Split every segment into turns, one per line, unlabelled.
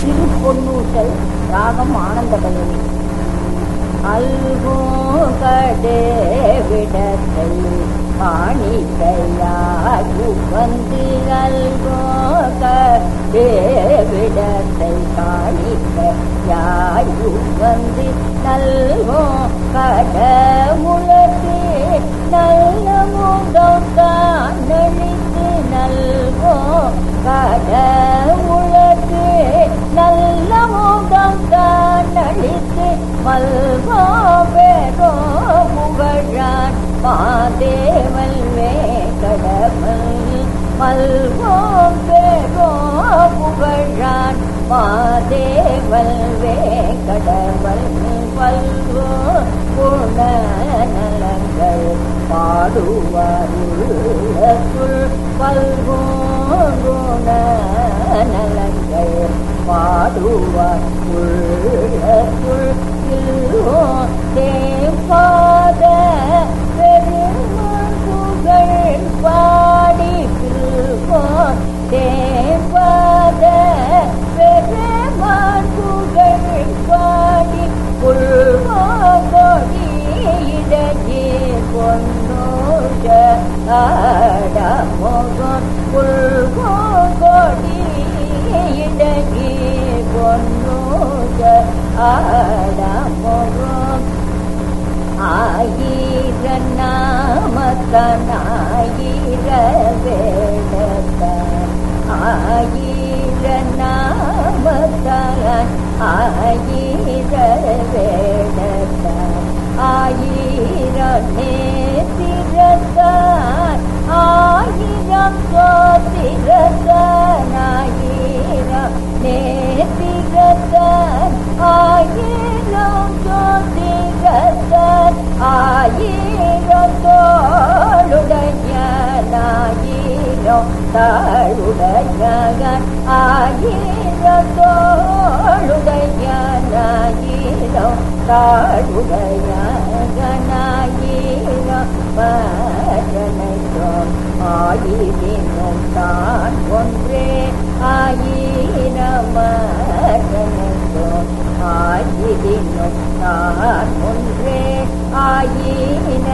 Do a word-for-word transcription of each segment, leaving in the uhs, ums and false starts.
திருப்பொன்னூசல் ராகம் ஆனந்த பைரவி. அல்கோ கடே விடத்தை காணிக்கையாகு வந்து அல்கோ கடே விடத்தை காணிக்கையாகு வந்து நல்கோ கடமுளத்து நல்ல முடம் தான் நழித்து நல்கோ கடமுளத்து நல்ல முடம் தான் நழித்து மல்கோ பேரோ புகழான் மாதேவல் வேங்கடவல் மல்கோ பேரோ புகழான் மாதேவல் வேங்கடவல் பல்கோ குண நலங்கள் பாடுவாருள் பல்கோ குண நலங்கள் பாடுவார் உள்ளுள் இல்லோ தேவாத பெருமான் புகழ் பாடி பில்கோ தேவாத பெருமான் புகழ் பாடி புல்கோடி இடஜே பொன்னோஷ ஆடமோகம் புல்கோடி இடகி பொன்னோக ஆடமோகம் ஆயிர நாமத்தனாயிர வேடத்தான் ஆயிர நாமத்தான் ஆயிர வேடத்தான் ஆயிர நேத்திரத்தான் ஆயிரம் சோத்திரத்தான் ஆயிரம் நேத்திரத்தான் ஆயிரம் சோத்திரத்தான் ஆயிரம் தோளுடையான் ஆயிரம் தாளுடையான் ஆயிரம் தோளுடையான் ஆயிரம் தாளுடையான் ஆயிரம் பஜனைத்தோம் ஆயிரம் தான் ஒன்றே ஆயிரம் பஜனைத்தோம் ஆயிரம் தான் ஒன்றே ஆயிர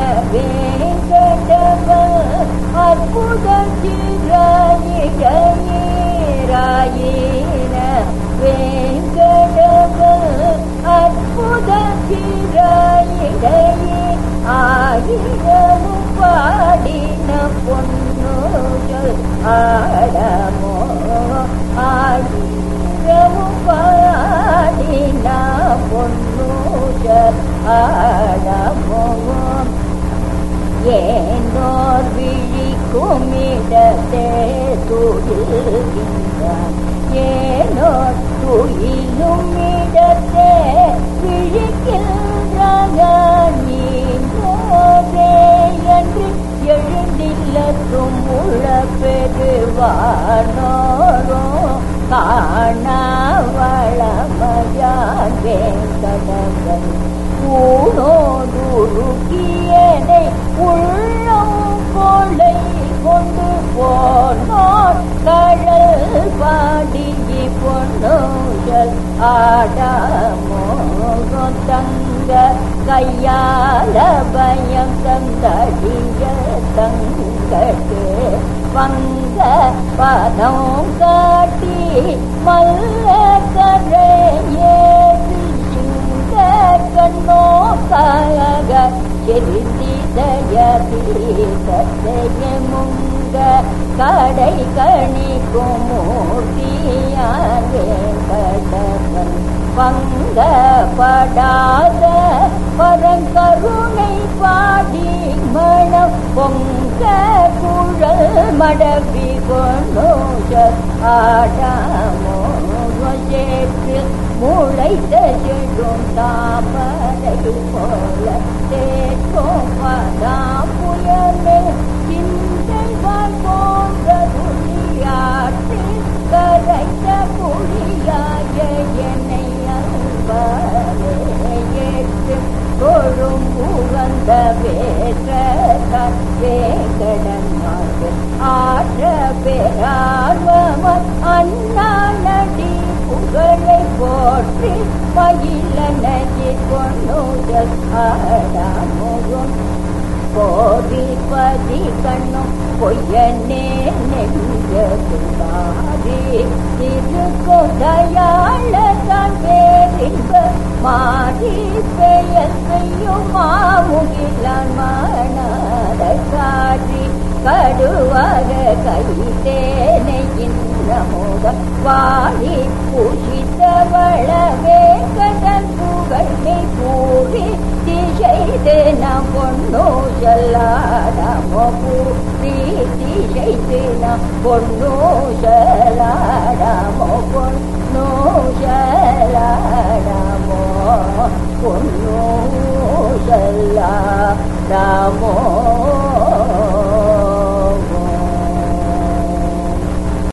வேங்கடவல் அற்புத சிறாயிர வேங்கடவல் அற்புத சிறாயிர ஆயிரமும் பாடின பொன்னோஜல் ஆடமோ ஆயிரமும் பாடின பொன்னோஜல் ஆடமோ ஏனோர் விழிக்குமிடத்தே துயில்கின்றான் ஏனோர் துயிலும் இடத்தே விழிக்கின்றான் நீங்கோதே என்று எழுந்தில்லத்தும் உள்ள பெறுவானோரோ காணாவளமயான் வேங்கடவன் ஊனோடுருக்கியனை உள்ளம் கொள்ளை கொண்டு போனோர் கடல் பாடி பொன்னோஜல் ஆடமோகம் தங்க கையால பயம் தந்தடிய தங்கட்டு வங்க பதம் காட்டி மல்ல கரையே கண்ணோ காக செருந்தி தயதீசத்தைய முங்க கடை கணிக்கும் மூர்த்தியாரே கடவன் பங்க படாத பரங்கருணை பாடி மணம் பொங்க குழல் மடவி கொண்டோஜ ஆடாமோ சேற்று முளைத்த செடும் தாமரை போல தேற்றும் பதா புயமே சிந்தை வாழ் போன்ற துளியாற்றி கரைத்த புளியாய என்னை அன்பரே ஏற்று கொழும் உகந்த வேற்ற வேங்கடன் ஆற்ற பேரார்வம அண்ணா நடி புகழ போற்றி மயிலனகி பொன்னூசல் ஆடாமுகம் கோடிபதி கண்ணும் பொய்யனே நெஞ்சதுதாரி திருக்கொடையாள தான் பேரின்ப மாறி பெயர் செய்யும் மாமுகிலான் மானாத காட்சி கடுவாக கைதேனை இன்னமுதம் வாழி பூஷித்தவளவே கடன் புகழ்மை கூறி திசைத்து நாம் பொன்னோ செல்லாடாமோ பூரி திசைத்து நாம் பொன்னோ செல்லாடாமோ பொன்னோ செல்லாடாமோ பொன்னோ செல்லாடாமோ